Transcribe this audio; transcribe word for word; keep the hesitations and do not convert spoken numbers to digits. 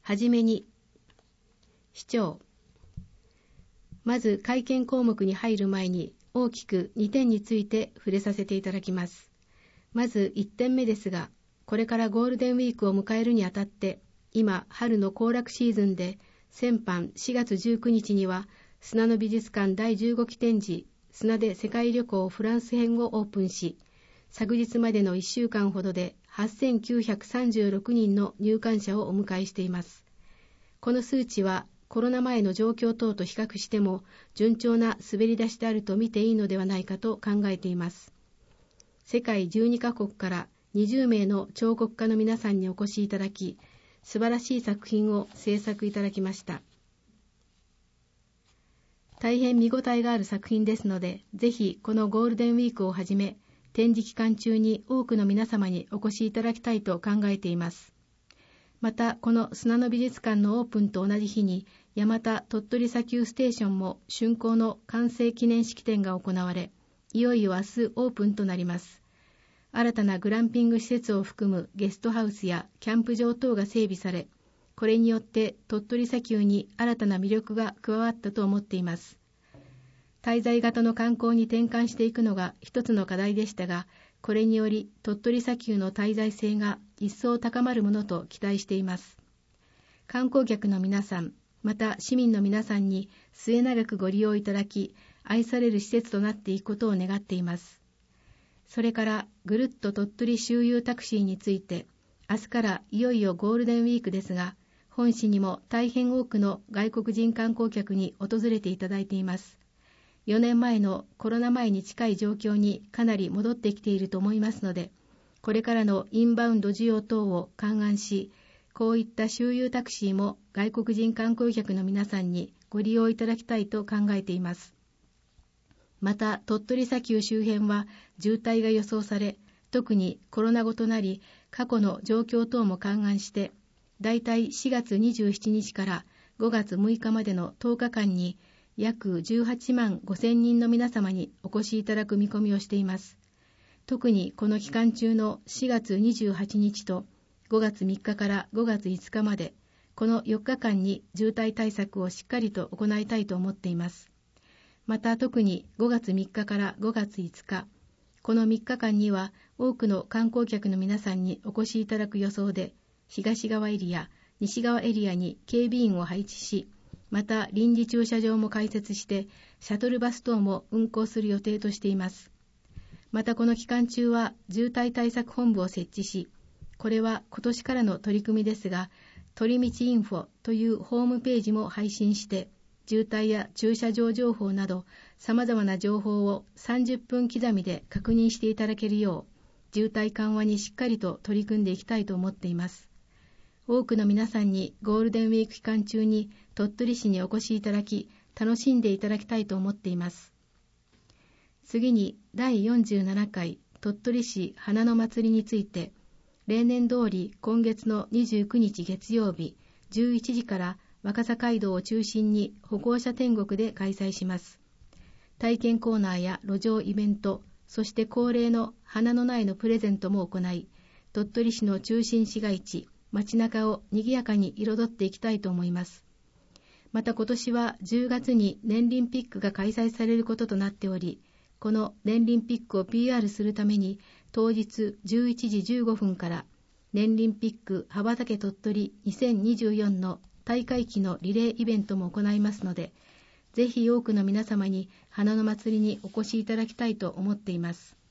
はじめに、市長。まず会見項目に入る前に大きくにてんについて触れさせていただきます。まずいってんめですが、これからゴールデンウィークを迎えるにあたって、今春の行楽シーズンで、先般しがつじゅうくにちには砂の美術館だいじゅうごき展示、砂で世界旅行フランス編をオープンし、昨日までのいっしゅうかんほどではっせんきゅうひゃくさんじゅうろくにんの入館者をお迎えしています。この数値はコロナ前の状況等と比較しても順調な滑り出しであると見ていいのではないかと考えています。世界じゅうにかこくからにじゅうめいの彫刻家の皆さんにお越しいただき、素晴らしい作品を制作いただきました。大変見応えがある作品ですので、ぜひこのゴールデンウィークをはじめ、展示期間中に多くの皆様にお越しいただきたいと考えています。また、この砂の美術館のオープンと同じ日に、山田鳥取砂丘ステーションも竣工の完成記念式典が行われ、いよいよ明日オープンとなります。新たなグランピング施設を含むゲストハウスやキャンプ場等が整備され、これによって鳥取砂丘に新たな魅力が加わったと思っています。滞在型の観光に転換していくのが一つの課題でしたが、これにより鳥取砂丘の滞在性が一層高まるものと期待しています。観光客の皆さん、また市民の皆さんに末永くご利用いただき、愛される施設となっていくことを願っています。それからぐるっと鳥取周遊タクシーについて、明日からいよいよゴールデンウィークですが、本市にも大変多くの外国人観光客に訪れていただいています。よねんまえのコロナ前に近い状況にかなり戻ってきていると思いますので、これからのインバウンド需要等を勘案し、こういった周遊タクシーも外国人観光客の皆さんにご利用いただきたいと考えています。また、鳥取砂丘周辺は渋滞が予想され、特にコロナ後となり、過去の状況等も勘案して、だいたいしがつにじゅうしちにちからごがつむいかまでのとおかかんに、約じゅうはちまんごせんにんの皆様にお越しいただく見込みをしています。特にこの期間中のしがつにじゅうはちにちとごがつみっかからごがついつかまで、このよっかかんに渋滞対策をしっかりと行いたいと思っています。また特にごがつみっかからごがついつか、このみっかかんには多くの観光客の皆さんにお越しいただく予想で、東側エリア、西側エリアに警備員を配置し、また臨時駐車場も開設して、シャトルバス等も運行する予定としています。またこの期間中は渋滞対策本部を設置し、これは今年からの取り組みですが、鳥道インフォというホームページも配信して、渋滞や駐車場情報など様々な情報をさんじゅっぷん刻みで確認していただけるよう、渋滞緩和にしっかりと取り組んでいきたいと思っています。多くの皆さんにゴールデンウィーク期間中に鳥取市にお越しいただき、楽しんでいただきたいと思っています。次にだいよんじゅうななかい鳥取市花の祭りについて、例年通り今月のにじゅうくにち月曜日じゅういちじから若狭街道を中心に歩行者天国で開催します。体験コーナーや路上イベント、そして恒例の花の苗のプレゼントも行い、鳥取市の中心市街地、街中を賑やかに彩っていきたいと思います。また今年はじゅうがつに年輪ピックが開催されることとなっており、この年輪ピックを ピーアール するために当日じゅういちじじゅうごふんから年輪ピック羽ばたけ鳥取にせんにじゅうよんの大会期のリレーイベントも行いますので、ぜひ多くの皆様に花の祭りにお越しいただきたいと思っています。